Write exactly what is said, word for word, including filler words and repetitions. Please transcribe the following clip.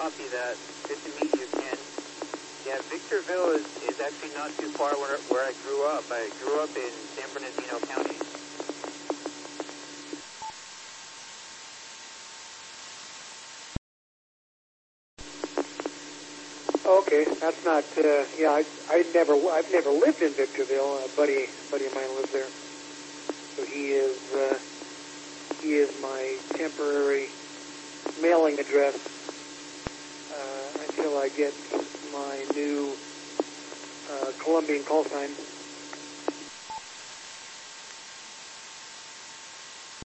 copy that. Good to meet you, Ken. Yeah, Victorville is, is actually not too far where, where I grew up. I grew up in San Bernardino County. Okay, that's not. Uh, yeah, I I never I've never lived in Victorville. A buddy buddy of mine lives there, so he is uh, he is my temporary mailing address uh, until I get my new uh, Colombian call sign.